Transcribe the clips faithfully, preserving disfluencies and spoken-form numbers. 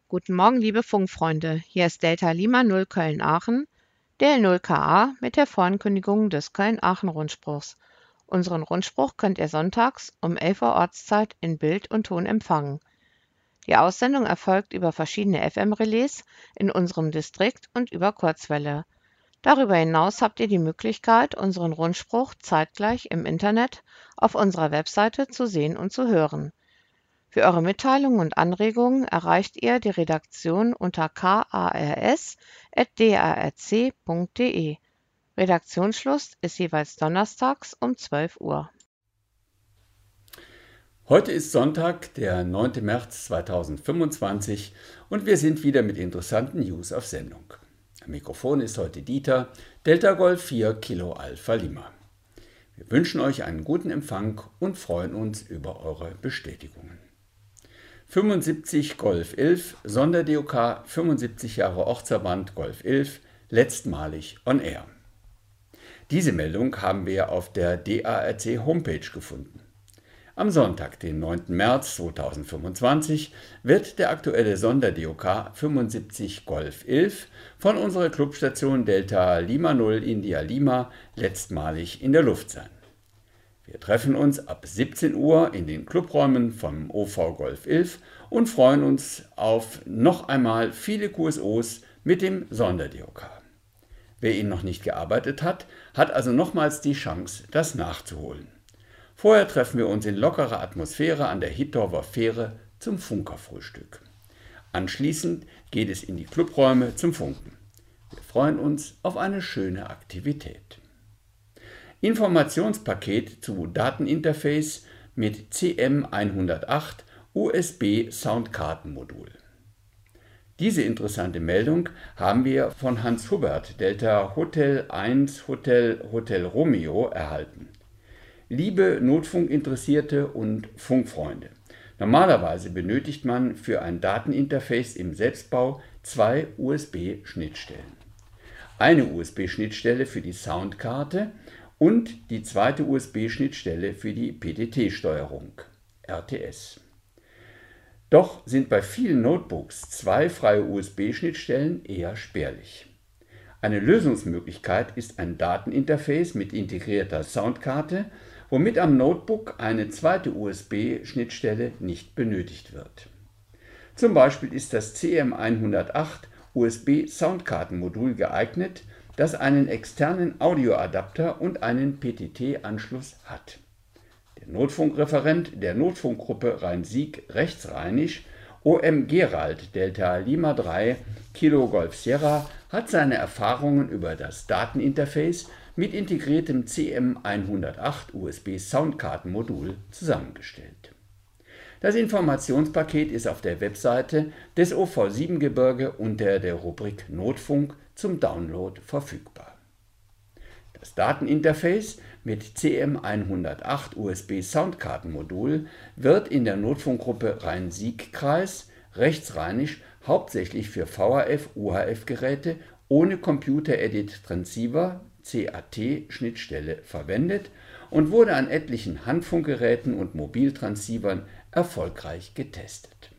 Guten Morgen, liebe Funkfreunde. Hier ist Delta Lima null Köln-Aachen, der L null K A mit der Vorankündigung des Köln-Aachen-Rundspruchs. Unseren Rundspruch könnt ihr sonntags um elf Uhr Ortszeit in Bild und Ton empfangen. Die Aussendung erfolgt über verschiedene F M-Relais in unserem Distrikt und über Kurzwelle. Darüber hinaus habt ihr die Möglichkeit, unseren Rundspruch zeitgleich im Internet auf unserer Webseite zu sehen und zu hören. Für eure Mitteilungen und Anregungen erreicht ihr die Redaktion unter kars at d a r c punkt d e. Redaktionsschluss ist jeweils donnerstags um zwölf Uhr. Heute ist Sonntag, der neunte März zweitausendfünfundzwanzig und wir sind wieder mit interessanten News auf Sendung. Am Mikrofon ist heute Dieter, Delta Golf vier Kilo Alpha Lima. Wir wünschen euch einen guten Empfang und freuen uns über eure Bestätigungen. fünfundsiebzig Golf elf, Sonder-D O K, fünfundsiebzig Jahre Ortsverband Golf elf, letztmalig on air. Diese Meldung haben wir auf der D A R C Homepage gefunden. Am Sonntag, den neunten März zweitausendfünfundzwanzig, wird der aktuelle Sonder-D O K fünfundsiebzig Golf elf von unserer Clubstation Delta Lima null India Lima letztmalig in der Luft sein. Wir treffen uns ab siebzehn Uhr in den Clubräumen vom O V Golf elf und freuen uns auf noch einmal viele Q S Os mit dem Sonder-D O K. Wer ihn noch nicht gearbeitet hat, hat also nochmals die Chance, das nachzuholen. Vorher treffen wir uns in lockerer Atmosphäre an der Hittorfer Fähre zum Funkerfrühstück. Anschließend geht es in die Clubräume zum Funken. Wir freuen uns auf eine schöne Aktivität. Informationspaket zu Dateninterface mit C M hundertacht U S B Soundkartenmodul. Diese interessante Meldung haben wir von Hans Hubert, Delta Hotel eins Hotel Hotel Romeo, erhalten. Liebe Notfunkinteressierte und Funkfreunde, normalerweise benötigt man für ein Dateninterface im Selbstbau zwei U S B-Schnittstellen. Eine U S B-Schnittstelle für die Soundkarte und die zweite U S B-Schnittstelle für die P T T-Steuerung, R T S. Doch sind bei vielen Notebooks zwei freie U S B-Schnittstellen eher spärlich. Eine Lösungsmöglichkeit ist ein Dateninterface mit integrierter Soundkarte, womit am Notebook eine zweite U S B-Schnittstelle nicht benötigt wird. Zum Beispiel ist das C M hundertacht U S B Soundkartenmodul geeignet, das einen externen Audioadapter und einen P T T-Anschluss hat. Der Notfunkreferent der Notfunkgruppe Rhein-Sieg rechtsrheinisch, O M Gerald Delta Lima drei Kilo Golf Sierra, hat seine Erfahrungen über das Dateninterface mit integriertem C M hundertacht U S B Soundkartenmodul zusammengestellt. Das Informationspaket ist auf der Webseite des O V Siebengebirge unter der Rubrik Notfunk zum Download verfügbar. Das Dateninterface mit C M hundertacht U S B Soundkartenmodul wird in der Notfunkgruppe Rhein-Sieg-Kreis rechtsrheinisch hauptsächlich für V H F-U H F-Geräte ohne Computer-Edit-Transceiver C A T-Schnittstelle verwendet und wurde an etlichen Handfunkgeräten und Mobiltransceivern erfolgreich getestet.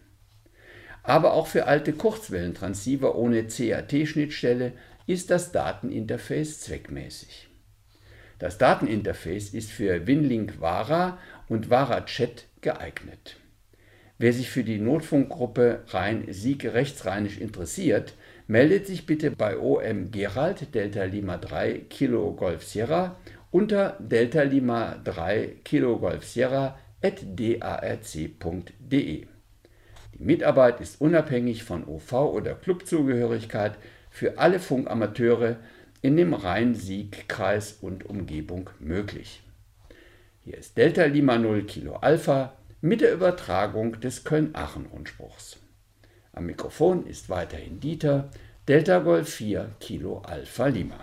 Aber auch für alte Kurzwellentransceiver ohne C A T-Schnittstelle ist das Dateninterface zweckmäßig. Das Dateninterface ist für Winlink Vara und Vara Chat geeignet. Wer sich für die Notfunkgruppe Rhein-Sieg rechtsrheinisch interessiert, meldet sich bitte bei O M Gerald Delta Lima drei Kilo Golf Sierra unter Delta Lima drei Kilo Golf Sierra at d a r c punkt d e. Die Mitarbeit ist unabhängig von O V- oder Clubzugehörigkeit für alle Funkamateure in dem Rhein-Sieg-Kreis und Umgebung möglich. Hier ist Delta Lima null Kilo Alpha mit der Übertragung des Köln-Aachen-Rundspruchs. Am Mikrofon ist weiterhin Dieter, Delta Golf vier Kilo Alpha Lima.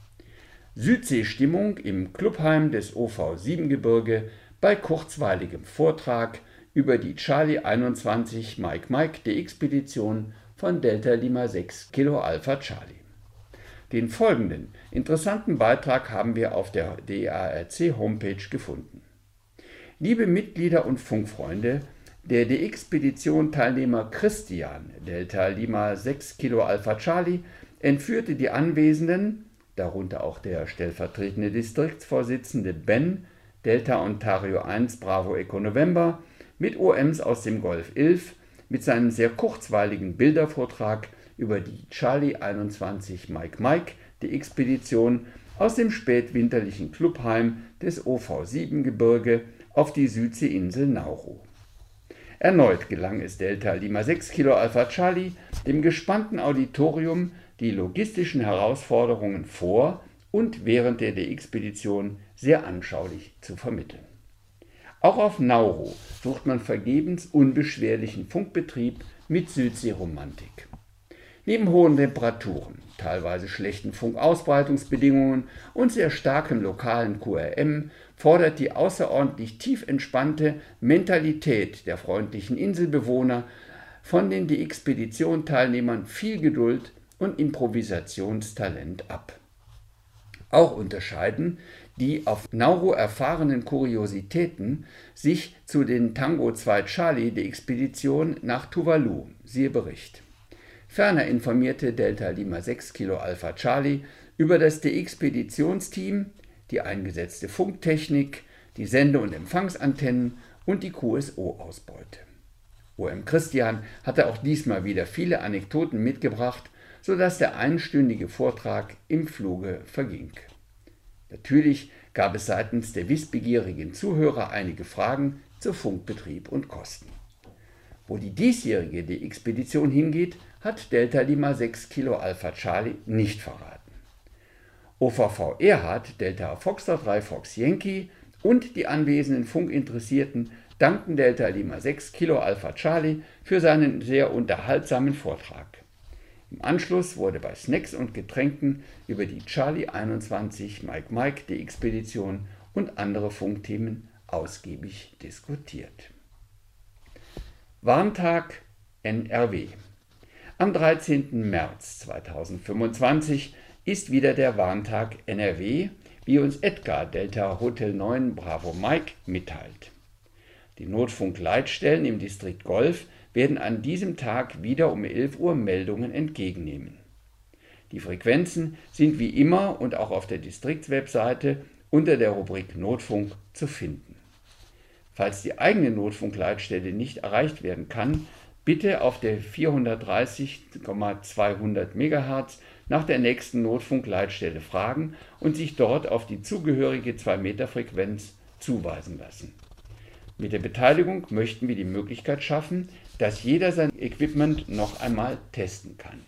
Südseestimmung im Clubheim des O V Siebengebirge bei kurzweiligem Vortrag über die Charlie einundzwanzig Mike Mike D-Expedition von Delta Lima sechs Kilo Alpha Charlie. Den folgenden interessanten Beitrag haben wir auf der D A R C Homepage gefunden. Liebe Mitglieder und Funkfreunde, Der D X-Spedition-Teilnehmer Christian, Delta Lima sechs Kilo Alpha Charlie, entführte die Anwesenden, darunter auch der stellvertretende Distriktsvorsitzende Ben, Delta Ontario eins Bravo Echo November, mit O Ms aus dem Golf elf, mit seinem sehr kurzweiligen Bildervortrag über die Charlie einundzwanzig Mike Mike, die Expedition aus dem spätwinterlichen Clubheim des O V sieben Gebirge auf die Südseeinsel Nauru. Erneut gelang es Delta Lima sechs Kilo Alpha Charlie, dem gespannten Auditorium die logistischen Herausforderungen vor und während der D X-Spedition sehr anschaulich zu vermitteln. Auch auf Nauru sucht man vergebens unbeschwerlichen Funkbetrieb mit Südseeromantik. Neben hohen Temperaturen, teilweise schlechten Funkausbreitungsbedingungen und sehr starkem lokalen Q R M fordert die außerordentlich tief entspannte Mentalität der freundlichen Inselbewohner von den D X-Spedition-Teilnehmern viel Geduld und Improvisationstalent ab. Auch unterscheiden die auf Nauru erfahrenen Kuriositäten sich zu den Tango zwei Charlie der Expedition nach Tuvalu, siehe Bericht. Ferner informierte Delta Lima sechs Kilo Alpha Charlie über das D X-Speditionsteam, die eingesetzte Funktechnik, die Sende- und Empfangsantennen und die Q S O-Ausbeute. O M Christian hatte auch diesmal wieder viele Anekdoten mitgebracht, sodass der einstündige Vortrag im Fluge verging. Natürlich gab es seitens der wissbegierigen Zuhörer einige Fragen zu Funkbetrieb und Kosten. Wo die diesjährige D X-Spedition hingeht, hat Delta Lima sechs Kilo Alpha Charlie nicht verraten. O V V Erhard, Delta Foxtrot drei Fox Yankee und die anwesenden Funkinteressierten dankten Delta Lima sechs Kilo Alpha Charlie für seinen sehr unterhaltsamen Vortrag. Im Anschluss wurde bei Snacks und Getränken über die Charlie einundzwanzig Mike Mike D X-Spedition und andere Funkthemen ausgiebig diskutiert. Warntag N R W. Am dreizehnten März zweitausendfünfundzwanzig ist wieder der Warntag N R W, wie uns Edgar Delta Hotel neun Bravo Mike mitteilt. Die Notfunkleitstellen im Distrikt Golf werden an diesem Tag wieder um elf Uhr Meldungen entgegennehmen. Die Frequenzen sind wie immer und auch auf der Distriktswebseite unter der Rubrik Notfunk zu finden. Falls die eigene Notfunkleitstelle nicht erreicht werden kann, bitte auf der vierhundertdreißig Komma zweihundert Megahertz nach der nächsten Notfunkleitstelle fragen und sich dort auf die zugehörige zwei Meter Frequenz zuweisen lassen. Mit der Beteiligung möchten wir die Möglichkeit schaffen, dass jeder sein Equipment noch einmal testen kann.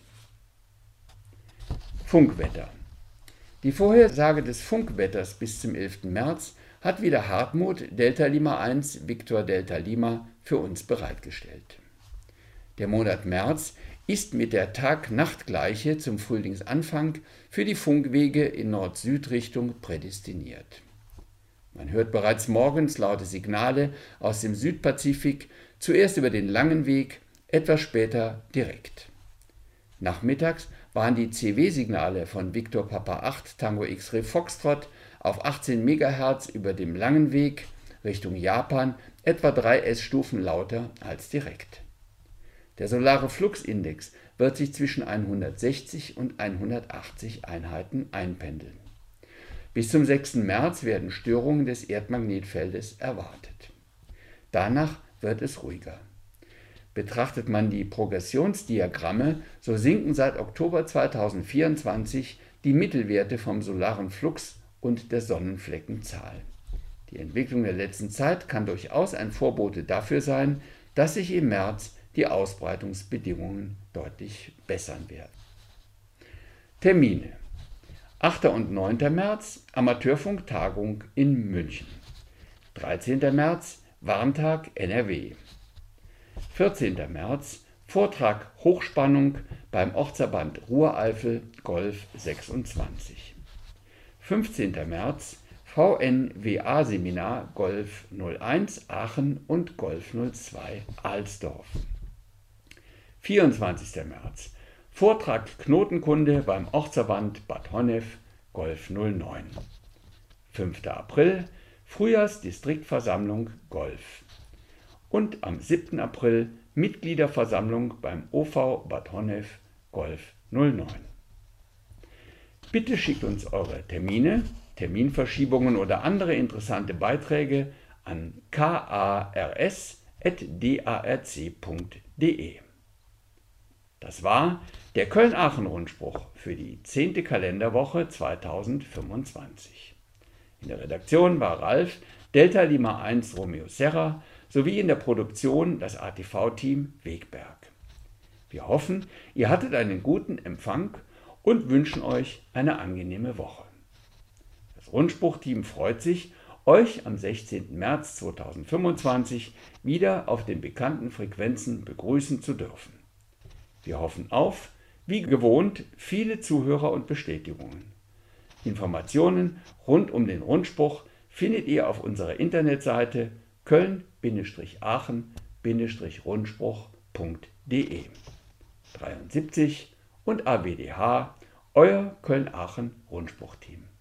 Funkwetter. Die Vorhersage des Funkwetters bis zum elften März hat wieder Hartmut Delta Lima eins Victor Delta Lima für uns bereitgestellt. Der Monat März ist mit der Tag-Nacht-Gleiche zum Frühlingsanfang für die Funkwege in Nord-Süd-Richtung prädestiniert. Man hört bereits morgens laute Signale aus dem Südpazifik, zuerst über den langen Weg, etwas später direkt. Nachmittags waren die C W-Signale von Victor Papa acht Tango X-Ray Foxtrot auf achtzehn Megahertz über dem langen Weg Richtung Japan etwa drei S-Stufen lauter als direkt. Der solare Fluxindex wird sich zwischen hundertsechzig und hundertachtzig Einheiten einpendeln. Bis zum sechsten März werden Störungen des Erdmagnetfeldes erwartet. Danach wird es ruhiger. Betrachtet man die Progressionsdiagramme, so sinken seit Oktober zweitausendvierundzwanzig die Mittelwerte vom solaren Flux und der Sonnenfleckenzahl. Die Entwicklung der letzten Zeit kann durchaus ein Vorbote dafür sein, dass sich im März die Ausbreitungsbedingungen deutlich bessern werden. Termine: achter und neunter März Amateurfunk-Tagung in München. dreizehnter März Warntag N R W. vierzehnter März Vortrag Hochspannung beim Ortsverband Ruhr-Eifel Golf sechsundzwanzig. fünfzehnter März V N W A-Seminar Golf null eins Aachen und Golf null zwei Alsdorf. vierundzwanzigster März Vortrag Knotenkunde beim Ortsverband Bad Honnef Golf null neun. fünfter April Frühjahrsdistriktversammlung Golf. und am siebten April Mitgliederversammlung beim O V Bad Honnef Golf null neun. Bitte schickt uns eure Termine, Terminverschiebungen oder andere interessante Beiträge an kars at darc punkt de. Das war der Köln-Aachen-Rundspruch für die zehnte Kalenderwoche zweitausendfünfundzwanzig. In der Redaktion war Ralf, Delta Lima eins Romeo Serra, sowie in der Produktion das A T V-Team Wegberg. Wir hoffen, ihr hattet einen guten Empfang und wünschen euch eine angenehme Woche. Das Rundspruch-Team freut sich, euch am sechzehnten März zweitausendfünfundzwanzig wieder auf den bekannten Frequenzen begrüßen zu dürfen. Wir hoffen auf, wie gewohnt, viele Zuhörer und Bestätigungen. Informationen rund um den Rundspruch findet ihr auf unserer Internetseite köln Aachen Rundspruch punkt de. dreiundsiebzig und A W D H, euer Köln-Aachen-Rundspruch-Team.